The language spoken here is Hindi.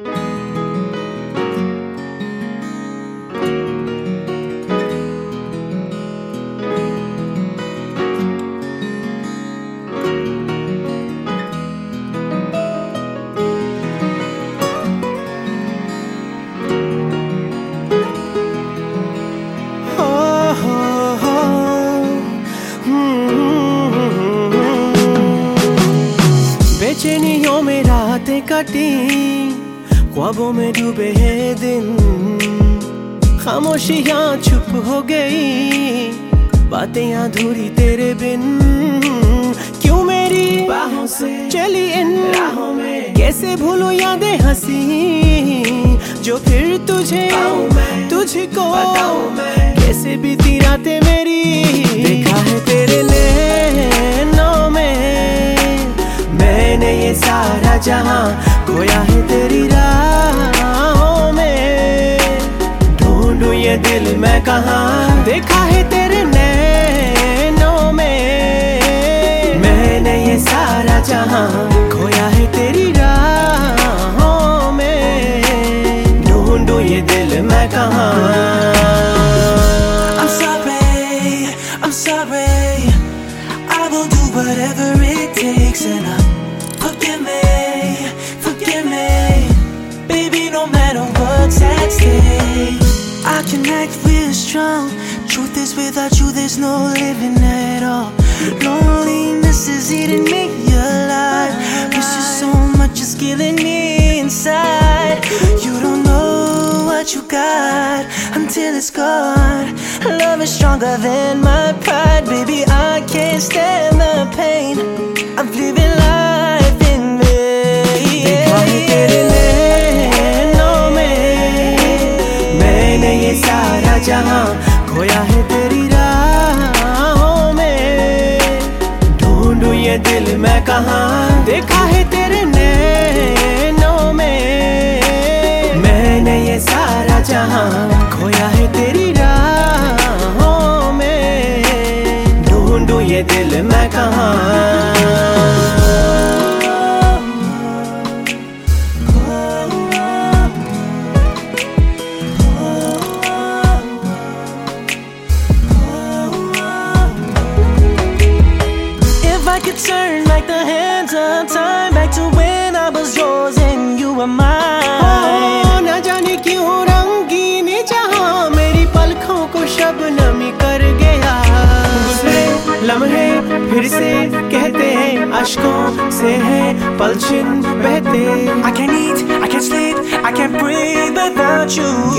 बेचैनियों में रातें कटी, ख्वाबों में डूबे हैं दिन, खामोशियां चुप हो गई, बातें अधूरी तेरे बिन। क्यों मेरी बाहों से चली इन राहों में, कैसे भूलूं यादें हंसी जो फिर तुझे तुझको कैसे बीती रातें मेरी। देखा है तेरे नैनों में मैंने ये सारा जहां, खोया है तेरी राहों में, ढूंढूं ये दिल मैं कहां। देखा है तेरे नैनों में मैंने ये सारा जहां, खोया है तेरी राहों में, ढूंढूं ये दिल मैं कहां। I'm sorry, I will do whatever it takes, and forgive me, baby, no matter what's at stake. I can act real strong, truth is without you there's no living at all. Loneliness is eating me alive, miss you so much it's killing me inside. You don't know what you got until it's gone. Love is stronger than my pride, baby, I can't stand the pain of living life in vain. देखा है तेरे नैनों में मैंने ये सारा जहां, खोया है तेरी राहों में, ढूंढूं ये दिल मैं कहां। देखा है तेरे नैनों में मैंने ये सारा जहां, खोया है तेरी राहों में, ढूंढूं ये दिल मैं कहां। I could turn like the hands of time back to when I was yours and you were mine. ना जाने क्यों रंगीन जहां मेरी पलकों को शबनमी कर गया। गुजरे लम्हे फिर से कहते हैं, अश्कों से हैं पलछिन बहते। I can't eat, I can't sleep, I can't breathe without you.